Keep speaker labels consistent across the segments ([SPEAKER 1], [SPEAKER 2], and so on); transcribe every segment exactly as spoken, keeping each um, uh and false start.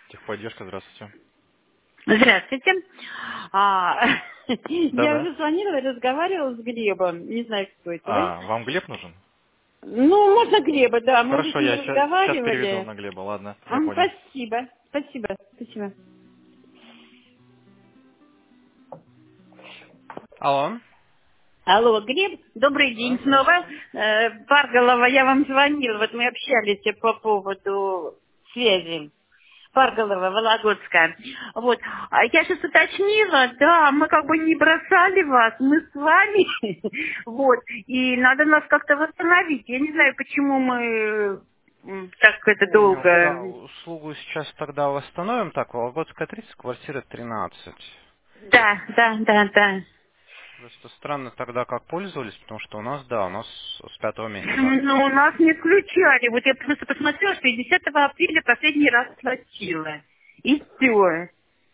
[SPEAKER 1] Техподдержка, здравствуйте.
[SPEAKER 2] Здравствуйте. А, я
[SPEAKER 1] Да-да.
[SPEAKER 2] уже звонила и разговаривала с Глебом. Не знаю, кто это вы.
[SPEAKER 1] А, вам Глеб нужен?
[SPEAKER 2] Ну, можно Глеба, да. Мы уже с
[SPEAKER 1] Хорошо,
[SPEAKER 2] ним
[SPEAKER 1] я сейчас переведу
[SPEAKER 2] разговаривали.
[SPEAKER 1] на Глеба, ладно,
[SPEAKER 2] А,
[SPEAKER 1] я понял.
[SPEAKER 2] спасибо. Спасибо. Спасибо.
[SPEAKER 1] Алло.
[SPEAKER 2] Алло, Глеб, добрый
[SPEAKER 1] Да,
[SPEAKER 2] день снова.
[SPEAKER 1] здравствуйте.
[SPEAKER 2] Э, Парголова, я вам звонила. Вот мы общались по поводу связи. Парголова, Вологодская. Вот. А я сейчас уточнила, да, мы как бы не бросали вас, мы с вами. Вот. И надо нас как-то восстановить. Я не знаю, почему мы м, так это
[SPEAKER 1] Понял, да,
[SPEAKER 2] долго.
[SPEAKER 1] услугу сейчас тогда восстановим. Так, Вологодская тридцать, квартира тринадцать.
[SPEAKER 2] Да, да, да, да.
[SPEAKER 1] Просто странно тогда, как пользовались, потому что у нас, да, у нас с пятого месяца.
[SPEAKER 2] Ну, у нас не включали. Вот я просто посмотрела, что я десятого апреля последний раз платила. И все.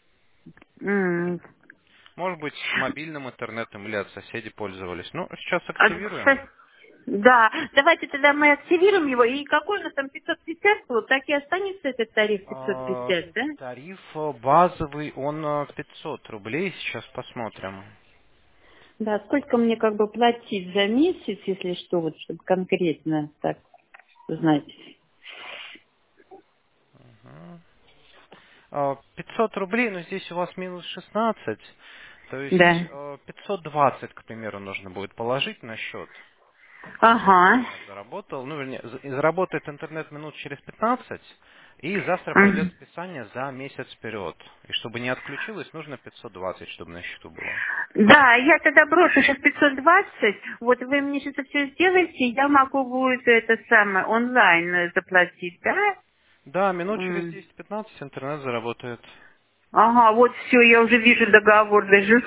[SPEAKER 1] Может быть, с мобильным интернетом или от соседей пользовались. Ну, сейчас
[SPEAKER 2] А,
[SPEAKER 1] активируем.
[SPEAKER 2] кстати, да, давайте тогда мы активируем его. И какой же там пятьсот пятьдесят был, так и останется этот тариф пятьсот
[SPEAKER 1] А,
[SPEAKER 2] пятьдесят, да?
[SPEAKER 1] Тариф э, базовый, он э, пятьсот рублей. Сейчас посмотрим.
[SPEAKER 2] Да, сколько мне как бы платить за месяц, если что, вот чтобы конкретно так узнать.
[SPEAKER 1] Мгм. А, пятьсот рублей, но здесь у вас минус шестнадцать. То есть
[SPEAKER 2] Да.
[SPEAKER 1] э, пятьсот двадцать, к примеру, нужно будет положить на счет, чтобы
[SPEAKER 2] Ага.
[SPEAKER 1] интернет заработал. Ну, вернее, за- заработает интернет минут через пятнадцать, и завтра пойдет
[SPEAKER 2] Мгм.
[SPEAKER 1] списание за месяц вперед. И чтобы не отключилось, нужно пятьсот двадцать, чтобы на счету было.
[SPEAKER 2] Да, я тогда брошу сейчас пятьсот двадцать. Вот вы мне сейчас все сделаете, я могу будет это самое онлайн э, заплатить, да?
[SPEAKER 1] Да, минут через
[SPEAKER 2] М.
[SPEAKER 1] десять-пятнадцать интернет заработает.
[SPEAKER 2] Ага, вот все, я уже вижу договор даже.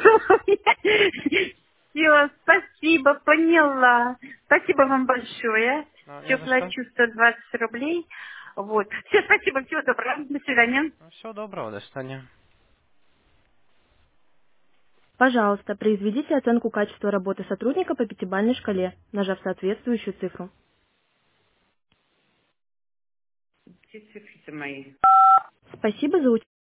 [SPEAKER 2] Все, спасибо, поняла. Спасибо вам большое.
[SPEAKER 1] А, не
[SPEAKER 2] Все,
[SPEAKER 1] за что.
[SPEAKER 2] плачу сто двадцать рублей. Вот. Все, спасибо, всего доброго. До свидания.
[SPEAKER 1] Всего доброго, до свидания.
[SPEAKER 3] Пожалуйста, произведите оценку качества работы сотрудника по пятибалльной шкале, нажав соответствующую цифру.
[SPEAKER 2] Все цифры мои.
[SPEAKER 3] Спасибо за участие.